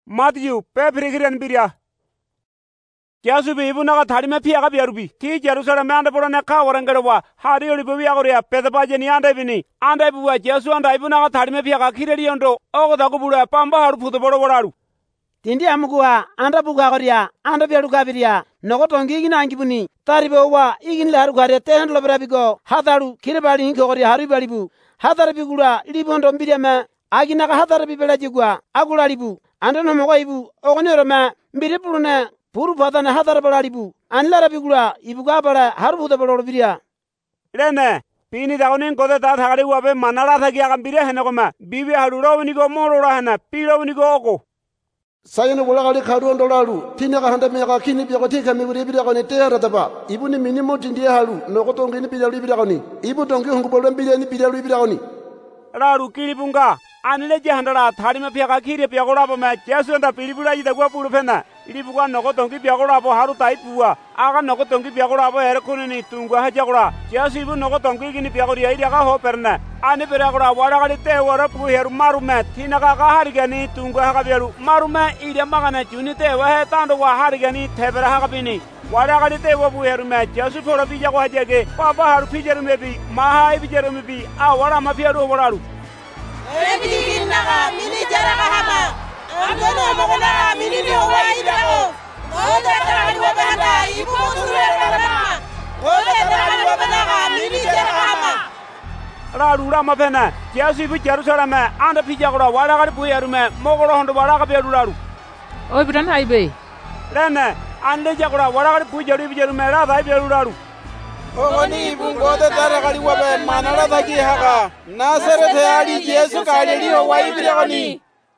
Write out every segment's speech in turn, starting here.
Matthew pepirigiren biria. Yesu bi ibu naga thadi me piaga biarubi. Ti Jerusalem anda porone ka warangerewa. Hari oli bubi agoria pedaba jeni anda bini. Anda buwa Yesu anda ibu naga thadi me piaga kireri ondo. Ogo dago bura pamba haru puto boro boraru. Tindi amugua anda buga agoria anda biaru gabiria. Nogo tongi igina angibuni. Taribe wa igin laru garia tehen loberabigo. Hadaru kirebali inko agoria haru balibu. Hadar bigura libondo mbiria me. Aginaga hadar bibela jigwa. Agula libu. Anda no mogo ibu. Ogonero me. Mbiri purune. Puru padana hadar balaribu. Anlara bigura ibuga bala haru puto boro biria. Rene. Pini dagonin kode ta thagari wabe manala thagi agam biria henogoma. Bibi haruro unigo moro hena. Piro unigo ogo. Sayana wala kali karu ondolaru. Tina ka handa mega kini biya koti kami buri biya koni tera taba. Ibu ni minimo tindi halu. Noko tongi ni biya biya koni. Ibu tongi hungu bolon biya ni biya koni. Raru kiri bunga. Anile jahandara thadi me piaga kiri piaga rabo me. Yesu anda pili bula ida gua puru pena. Iri buka noko tongi piaga rabo haru tai buwa. Aga noko tongi piaga rabo erekuni ni tunggu haja kura. Yesu ibu noko tongi gini piaga ria iri aga ho perna. Ani piaga kura wara kali te wara pu heru maru me. Tina ka hari gani tunggu haga biaru. Maru me iri magana juni te wahe tando wa hari gani tebera haga bini. Wara kali te wa pu heru me. Yesu foro pija ko haja ke. Papa haru pijeru me bi. Maha pijeru me bi. A wara ma piaru wararu. Ebi naga mini jaraga hama. Andono mogonaga mini ni waidako. Oda tarani wabanda ibu musuera lama. Oda tarani wabanda mini jaraga hama. Raru rama pena. Yesu ibu Jerusalem anda pija kura wara kali pu heru me. Mogoro hondo wara ka biaru raru. Oi bidan haibe. Rene ande jakura wara kali pu jeru me ra dai biaru raru. Ogoni bungote tarakali wabe manala thagi haga. Nazareth ali Yesu kaleli o waibiragoni.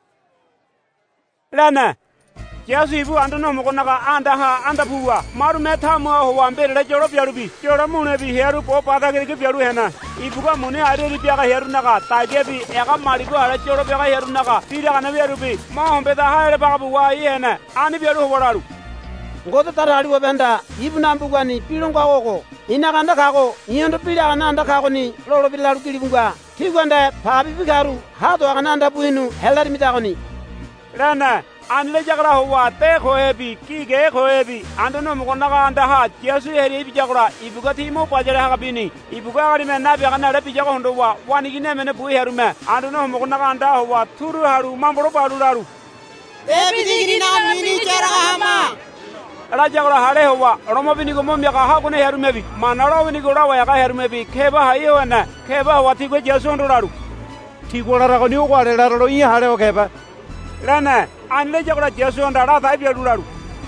Rene Yesu ibu andono mogonaga anda puwa. Maru me thamu ho ambere joro biarubi. Joro mune bi heru po pada ke biaru hena. Ibuga mune areri biaga heru naga. Tage bi ega marigo ara joro biaga heru naga. Tira kana biarubi. Ma hombe da haere baga buwa hena. Ani biaru horaru. Ngoto tarari wabenda ibu nambugani pilongo agogo. Inaganda kago nyondo pila ananda kago ni lolo bilaru kilibunga. Tigwanda pabi bigaru hado ananda buinu helari mitagoni. Rene anle jagra huwa te khoebi kige khoebi andono mogonaga anda ha Yesu heri ibi jagra ibuga timo pajare haga bini ibuga gari me nabi kana rabi jaga hondo wa wanigine mene bu heru me andono mogonaga anda huwa turu haru mamboro baru raru. Ebi digina mini jaraga hama. Rajagra hare huwa Roma bini gomo miaka hakune heru mebi manaro bini gora wa yaga heru mebi keba hayo wana keba wati go Yesu hondo raru. Tigora ragoni o kware raro i hare o keba. Rene anle jagra Yesu hondo ra dai biaru raru.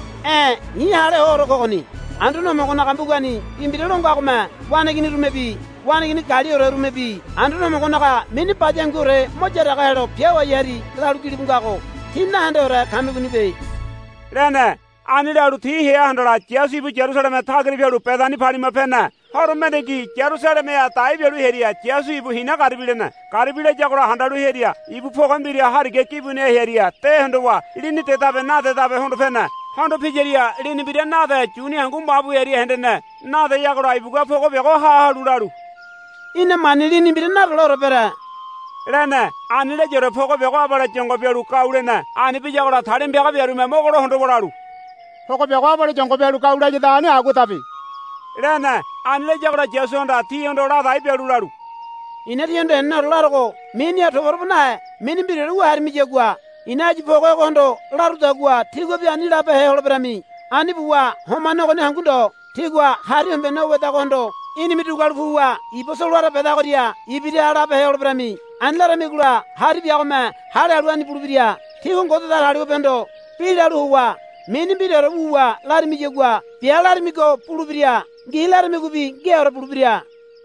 Ni hare horo kogoni. Andono mogona kambugani imbirelo ngakuma wanagini rumebi wanagini kali ore rumebi andono mogona ka mini pajangure mojara ka hero piawa yari laru kilibungako tinna handora kambuguni be. Rene Anidaru thi he handora Yesu ibu Jerusalem thagri biaru pedani phari ma pena haru mene ki Jerusalem ya tai biaru heria Yesu ibu hina karibile jagora handaru heria ibu phogam biria harige kibune heria te handwa ilini tetabe na tetabe hondo pena hondo pijeria ilini biria na de juni hangum babu heria hendene na de jagora ibu ga phogo bego ha haruraru ina manilini biria na loro bera. Rene anile jere phogo bego abara jongo biaru kaurena ani bijagora thadem bega biaru me mogoro hondo boraru. Hoko biago bale jongo biaru kaura jidani agu tapi. Rene anle jagra Yesu onda ti ondo ra dai biaru raru. Ina ti ondo enna largo mini ya toboruna mini biru har mi jegwa ina ji bogo gondo laru dagwa tigo bi ani labe he holbrami ani buwa homano gone hangundo tigwa hari hombe no weta gondo ini midugal buwa iboso lora beda goria ibiri ara be he holbrami anlara migula hari biagoma hari alwani burubiria tigo ngodo dar hari bendo pilaru huwa mini bidero buwa lari mi jegwa pia lari mi go pulubiria gi lari mi gubi georo pulubiria.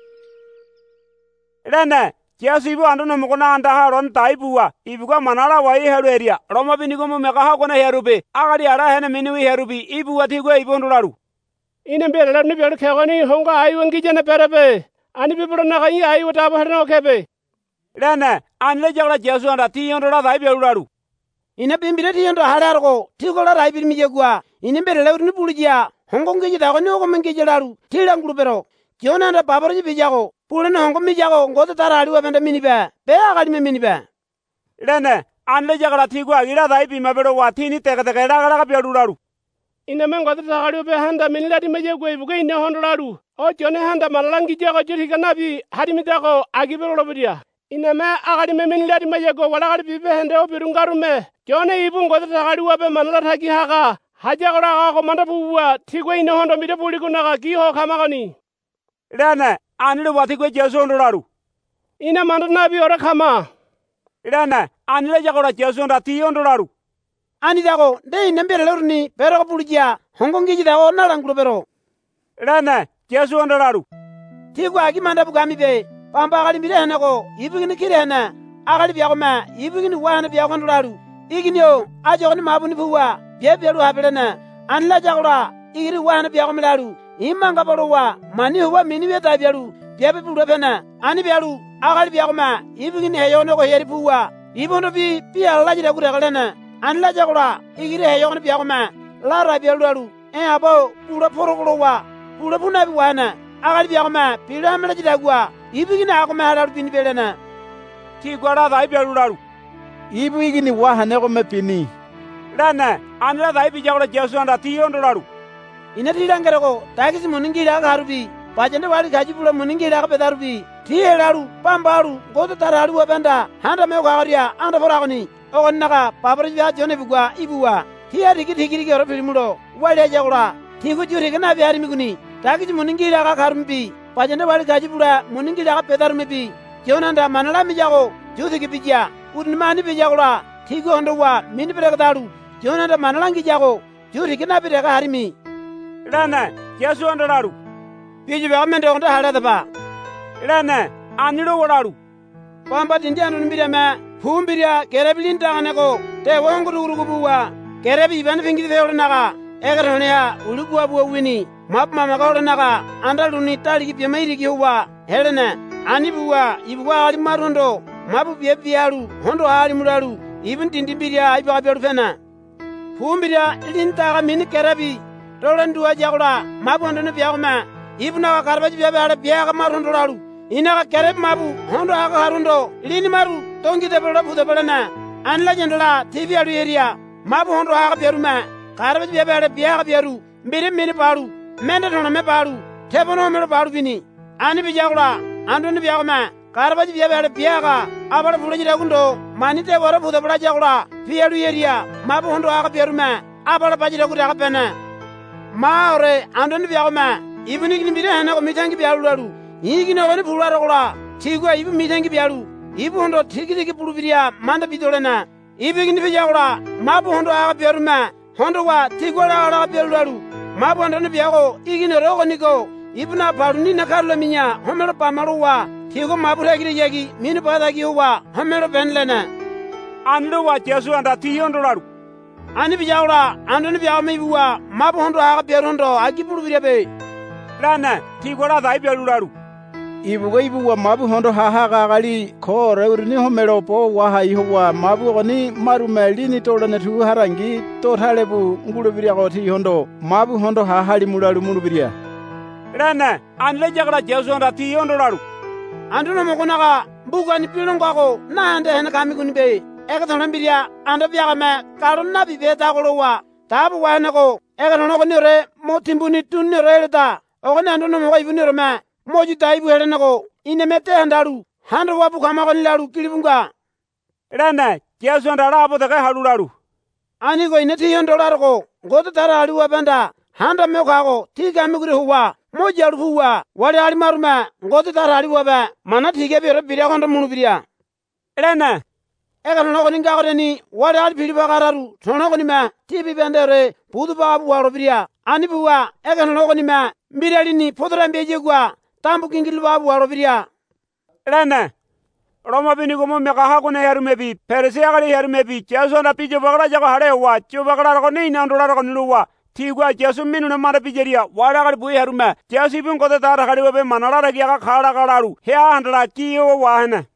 Rene Yesu ibu andono mogona anda haron tai buwa ibuga manara wai heru eria Roma bini gomo mega ha gona herube agari ara hene mini wi herubi ibu wati go ibu nduraru. Ine bere lar ni bere khegoni honga ayu ngi jene perebe ani bibro na gai ayu ta bahno kebe. Rene anle jagra Yesu anda ti ondora dai biaruraru. Ina bimbire ti ondo harargo tigola rai bir mi jegwa ine bere lawr ni bulujia hongo ngi jida goni ogo mengi jelaru tilangulu bero jona anda babaro ji bijago pulena hongo mi jago ngoto tarari wa benda minibe be agali me minibe. Rene anle jagala tigwa gira dai bima bedo watini tege tege daga daga biadularu ina men godo tagari be handa min ladi meje go ibugo ine hondolaru o jone handa malangi jago joti kanabi hadimi dago agibero lobudia ina me agadi me min ladi meje go wala gadi be hande o birungaru me jone ibun godo tagari wabe manala thagi haga haja gora ko manda buwa tigwa ine hondo mide buli kunaga ki ho kamagani rene anle wati go jesu hondolaru ina manda nabi ora kama rene anle jagora jesu honda ti hondolaru ani dago de nembere lorni pero bulja hongongi dago nalanguro pero rene jesu hondolaru tigwa agi manda bugami be pamba gali mire hanako ibigini kirena agali biagoma ibigini wana biagondolaru iginio ajogni mabuni buwa biebelu habelena anla jagora igiri wana biagomlaru imanga borowa mani huwa mini weta bialu biebe bulu bena ani bialu agali biagoma ibigini heyono ko heri buwa ibondo bi ala jira gure galena anla jagora igiri heyogni biagoma lara bialu abo bulu porogolowa bulu bunabi wana agali biagoma piramela jira gwa ibigini akoma halaru bini belena ti gwara dai bialularu ibigini wahane ko mepini rene anle dai bijagora jesu honda ti hondolaru ina tilangere ko takisi muningira garubi pajende wali gajibula muningira bedarubi tielaru pambaru goto taralu wabanda handa me gwaria anda boragoni ogonnaga babari ya jone bugwa ibuwa tiari gidi gero filmulo wali jagora tigu juri kana biari miguni takisi muningira ga karumbi pajende wali gajibula muningira ga bedarubi jonanda manala mi jago jodi gibija udmani bi jagora tigu hondo wa min bere daru jonanda manalangi jago juri kana bere ga harimi rene jesu hondolaru biji be amende on da halada ba rene anilo wolaru pamba dindi anu mbira ma pumbiria kerebilin tangane ko te wonguru urugubuwa kerebi ban fingi de ornaga egarone ya uruguwa buwa wini mapma ma ornaga andaluni taligi be mairi ki huwa helena ani buwa ibwa ali marundo mabu be bialu hondo ali mularu ibin dindi biria iba be fena pumbiria lintaga min kerebi dolandu ajagura mabondo no biagma ibna karbaji biabe ala biaga marundo lalu ina kereb mabu hondo aga harundo lini maru tongi de belo budo belana anla jendola tv alu area mabu hondo aga beruma karbaji biabe ala biaga beru mbiri mini paru mende tono me paru tebono me paru bini ani bijagura ando no biagma karbaji biabe ala biaga abara buloji dagundo manite wara budo bela jagura tv alu area mabu hondo aga beruma abara baji dagudo aga pena maore andon biagma ibuni gni bire hana ko mitangi bialu lalu yigi no ne bularo kola tigwa ibu mitangi bialu ibu hondo tigigi bulu biria manda bidolena ibu gni biagura mabu hondo aga biaruma hondo wa tigwa ala bialu lalu mabu hondo ne biago igi no rogo niko ibuna paru ni nakarlo minya homero pamaro wa tigo mabu regiri yagi minu badagi huwa homero benlena anlo wa jesu honda ti hondolaru ani bijawra andoni biyaw me buwa mabu hondo aga berondo agibulu birebe rene ti gwara dai bialularu ibuwa mabu hondo haha gali ko reurini homero po waha ihuwa mabu goni marumeli ni tolane tu harangi to thalebu ngulu biria ko ti hondo mabu hondo haha limulalu mulu biria rene anle jagara jesu honda ti hondolaru andono mokonaga bugani pilongo ko na ande hena kamiguni be ega tono biria ando biaga me karonna bi beta golowa tabu wana ko ega tono ko nire motimbuni tunire leta o ne ando no mo ibu nire me moju taibu helena ko ine mete handaru hando wabu kama ko nilaru kilibunga rene jesu honda rabo daga halularu ani ko ine ti $100 ko goto tara ali wabanda handa me ko tiga migure huwa mojaru huwa wali ali maruma goto tara ali waba mana tige biro biria kondo munu biria rene ega tono koni ngakoreni wari ali pili bakararu tono koni ma tibi bendere budu babu waro biria ani buwa ega tono koni ma mbirali ni podora mbeje gwa tambu kingil babu waro biria rene roma bini ko me kaha ko ne yarumebi perse agari yarumebi jesu honda pijo bagara jago hare wa chu bagara ko ni $100 ko niluwa tigwa jesu minu ne mara pijeria wara agari buyi yarume jesu ibun ko ta ra gari wabe manara ra giya khara kararu he handra ki o wa hana